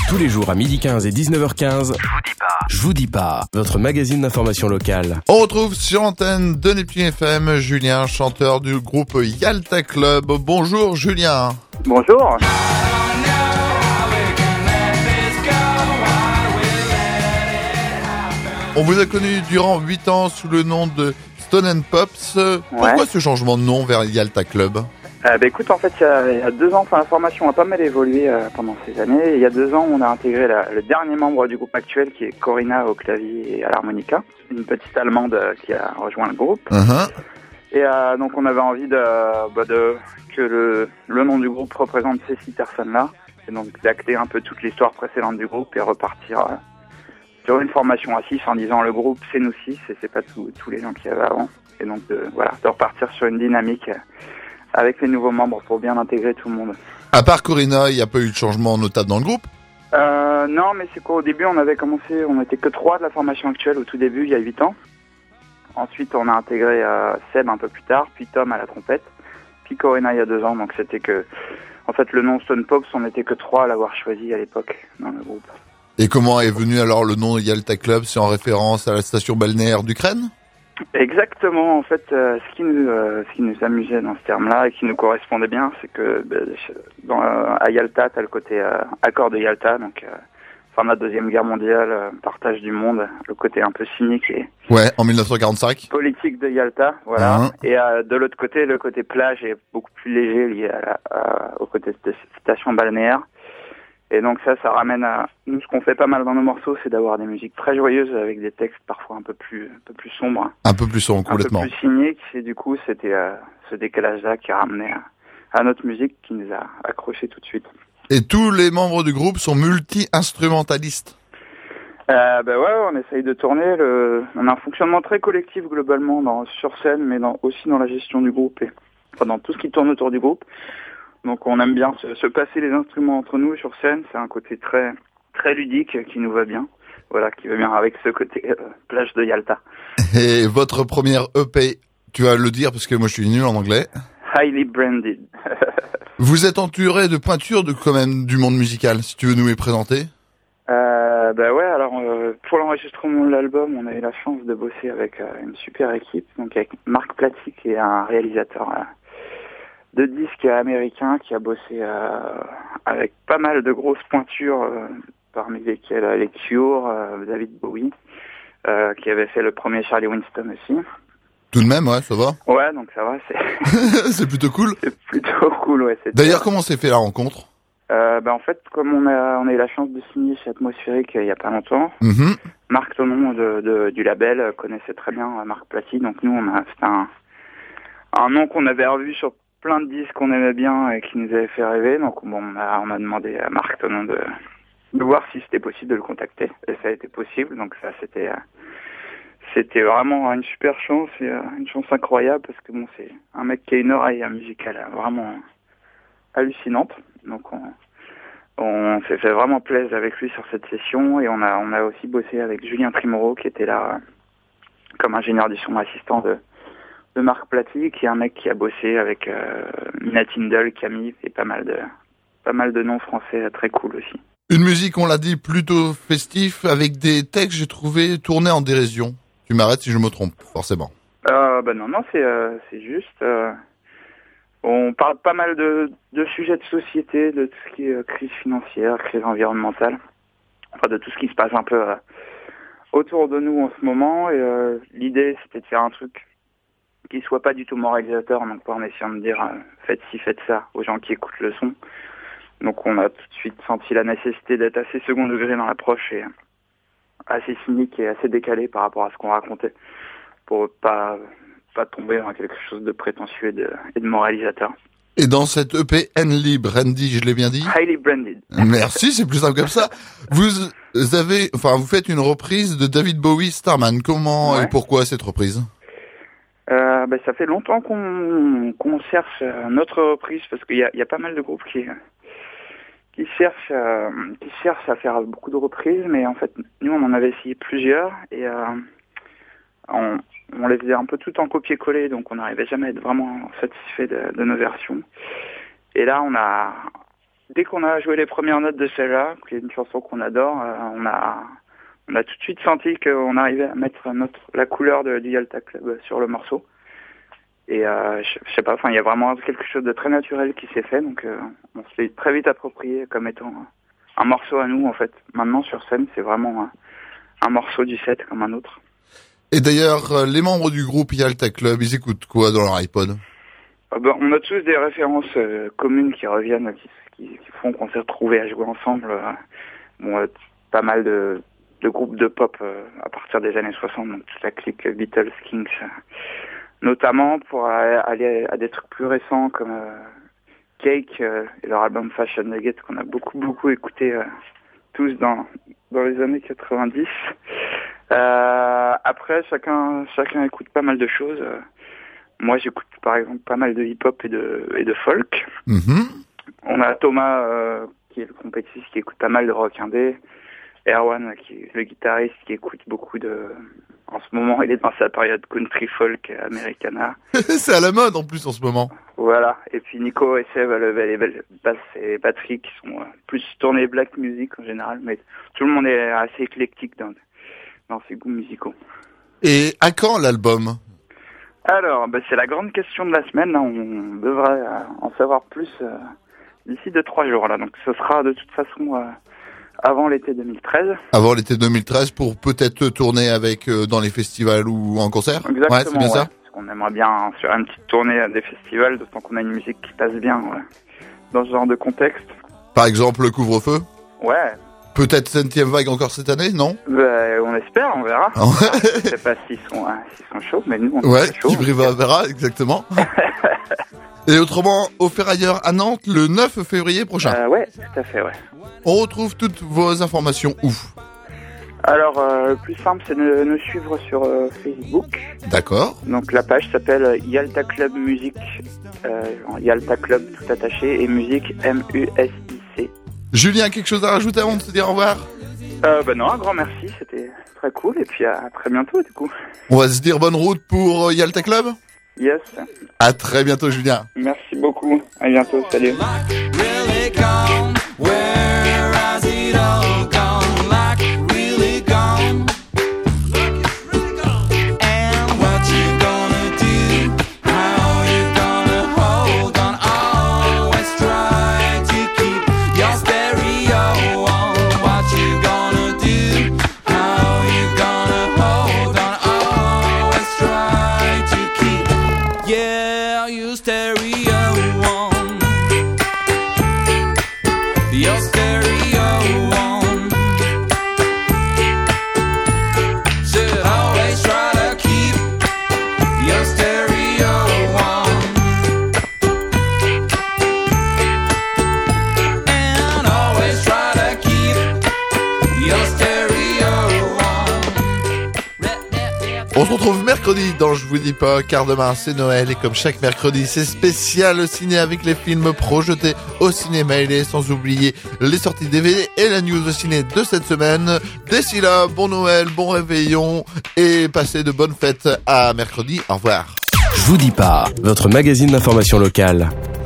Tous les jours à 12h15 et 19h15, Je vous dis pas, votre magazine d'information locale. On retrouve sur l'antenne de Neptune FM Julien, chanteur du groupe Yalta Club. Bonjour Julien. Bonjour. On vous a connu durant 8 ans sous le nom de Stone & Pops. Pourquoi ce changement de nom vers Yalta Club ? Écoute, en fait, il y a 2 ans, la formation a pas mal évolué pendant ces années. Il y a 2 ans, on a intégré le dernier membre du groupe actuel, qui est Corinna au clavier et à l'harmonica, une petite Allemande qui a rejoint le groupe. Et donc, on avait envie que le nom du groupe représente ces 6 personnes-là, et donc d'acter un peu toute l'histoire précédente du groupe et repartir sur une formation à 6 en disant le groupe c'est nous 6 et c'est pas tous les gens qu'il y avait avant. Et donc de repartir sur une dynamique avec les nouveaux membres pour bien intégrer tout le monde. À part Corinna, il n'y a pas eu de changement notable dans le groupe ? Non, mais c'est qu'au début, on n'était que 3 de la formation actuelle au tout début, il y a 8 ans. Ensuite, on a intégré Seb un peu plus tard, puis Tom à la trompette, puis Corinna il y a 2 ans. Donc c'était que, en fait, le nom Stone Pops, on n'était que 3 à l'avoir choisi à l'époque dans le groupe. Et comment est venu alors le nom Yalta Club ? C'est en référence à la station balnéaire d'Ukraine ? Exactement. En fait, ce qui nous amusait dans ce terme-là et qui nous correspondait bien, c'est que à Yalta, t'as le côté accord de Yalta, donc fin de la Deuxième Guerre mondiale, partage du monde, le côté un peu cynique et en 1945. Politique de Yalta, voilà. Et de l'autre côté, le côté plage est beaucoup plus léger lié au côté station balnéaire. Et donc ça ramène à nous, ce qu'on fait pas mal dans nos morceaux, c'est d'avoir des musiques très joyeuses avec des textes parfois un peu plus sombres. Un peu plus sombre, complètement. Un peu plus cyniques, et du coup c'était ce décalage-là qui a ramené à notre musique, qui nous a accrochés tout de suite. Et tous les membres du groupe sont multi-instrumentalistes. On essaye de tourner. On a un fonctionnement très collectif globalement sur scène, mais aussi dans la gestion du groupe et dans tout ce qui tourne autour du groupe. Donc on aime bien se passer les instruments entre nous sur scène, c'est un côté très très ludique qui nous va bien. Voilà, qui va bien avec ce côté plage de Yalta. Et votre première EP, tu vas le dire parce que moi je suis nul en anglais. Highly Branded. Vous êtes entouré de pointures quand même du monde musical, si tu veux nous les présenter. Pour l'enregistrement de l'album, on a eu la chance de bosser avec une super équipe, donc avec Marc Platy, qui est un réalisateur de disques américain qui a bossé avec pas mal de grosses pointures, parmi lesquelles les Cure, David Bowie, qui avait fait le premier Charlie Winston aussi. Tout de même, ouais, ça va. Ouais, donc ça va, c'est plutôt cool. C'est plutôt cool, ouais. D'ailleurs, comment s'est fait la rencontre ? En fait, comme on a eu la chance de signer chez Atmosphérique il y a pas longtemps, Marc Tonon du label connaissait très bien Marc Platy, donc nous c'était un nom qu'on avait revu sur plein de disques qu'on aimait bien et qui nous avait fait rêver, donc on a demandé à Marc Tonon de voir si c'était possible de le contacter, et ça a été possible, donc ça c'était vraiment une super chance et une chance incroyable, parce que c'est un mec qui a une oreille musicale vraiment hallucinante, donc on s'est fait vraiment plaisir avec lui sur cette session, et on a aussi bossé avec Julien Trimoro, qui était là comme ingénieur du son assistant de Marc Platy, qui est un mec qui a bossé avec Nina Tindall, Camille, et pas mal de noms français très cool aussi. Une musique, on l'a dit, plutôt festif, avec des textes, j'ai trouvé, tournés en dérision. Tu m'arrêtes si je me trompe, forcément. Non, c'est juste... on parle pas mal de sujets de société, de tout ce qui est crise financière, crise environnementale, enfin de tout ce qui se passe un peu autour de nous en ce moment, et l'idée c'était de faire un truc qui soit pas du tout moralisateur, donc pas en essayant de dire faites ci, faites ça aux gens qui écoutent le son. Donc on a tout de suite senti la nécessité d'être assez second degré dans l'approche et assez cynique et assez décalé par rapport à ce qu'on racontait, pour pas tomber dans quelque chose de prétentieux et de moralisateur. Et dans cette EP Highly Branded, je l'ai bien dit ? Highly Branded. Merci, c'est plus simple comme ça. Vous faites une reprise de David Bowie, Starman. Comment et pourquoi cette reprise ? Ça fait longtemps qu'on cherche notre reprise, parce qu'il y a pas mal de groupes qui cherchent à faire beaucoup de reprises, mais en fait nous on en avait essayé plusieurs, et on les faisait un peu tout en copier-coller, donc on n'arrivait jamais à être vraiment satisfait de nos versions. Et là on dès qu'on a joué les premières notes de celle-là, qui est une chanson qu'on adore, on a tout de suite senti qu'on arrivait à mettre la couleur du Yalta Club sur le morceau. Et je sais pas, enfin il y a vraiment quelque chose de très naturel qui s'est fait, donc on se l'est très vite approprié comme étant un morceau à nous en fait. Maintenant sur scène, c'est vraiment un morceau du set comme un autre. Et d'ailleurs, les membres du groupe Yalta Club, ils écoutent quoi dans leur iPod? On a tous des références communes qui reviennent, qui font qu'on s'est retrouvés à jouer ensemble. Pas mal de groupes de pop à partir des années 60, donc toute la clique Beatles, Kings, notamment pour aller à des trucs plus récents comme Cake et leur album Fashion Nugget qu'on a beaucoup écouté tous dans les années 90. Après chacun écoute pas mal de choses. Moi j'écoute par exemple pas mal de hip-hop et de folk. Mm-hmm. On a Thomas qui est le compétitif qui écoute pas mal de rock indé. Erwan qui est le guitariste qui écoute beaucoup en ce moment il est dans sa période country folk americana. C'est à la mode en plus en ce moment. Voilà, et puis Nico et Seb les basses et batteries qui sont plus tournées black music en général, mais tout le monde est assez éclectique dans ses goûts musicaux. Et à quand l'album? Alors, c'est la grande question de la semaine, là, on devrait en savoir plus d'ici 2-3 jours là, donc ce sera de toute façon avant l'été 2013. Avant l'été 2013 pour peut-être tourner avec dans les festivals ou en concert. Exactement. Ouais, c'est bien ça. Parce qu'on aimerait bien faire une petite tournée à des festivals, d'autant qu'on a une musique qui passe bien dans ce genre de contexte. Par exemple le couvre-feu. Ouais. Peut-être 7e vague encore cette année, non? On espère, on verra. Je sais pas s'ils sont chauds, mais nous on est chauds. Qui verra, exactement. Et autrement, au Ferrailleur à Nantes, le 9 février prochain. Ouais, tout à fait, ouais. On retrouve toutes vos informations où? Alors, le plus simple, c'est de nous suivre sur Facebook. D'accord. Donc, la page s'appelle Yalta Club Musique. Yalta Club tout attaché et musique MUSIC. Julien, quelque chose à rajouter avant de se dire au revoir? Non, un grand merci, c'était très cool. Et puis, à très bientôt, du coup. On va se dire bonne route pour Yalta Club? Yes. À très bientôt, Julien. Merci beaucoup. À bientôt. Salut. On se retrouve mercredi dans Je vous dis pas, car demain c'est Noël et comme chaque mercredi c'est spécial ciné avec les films projetés au cinéma et sans oublier les sorties DVD et la news de ciné de cette semaine. D'ici là, bon Noël, bon réveillon et passez de bonnes fêtes à mercredi. Au revoir. Je vous dis pas, votre magazine d'information locale.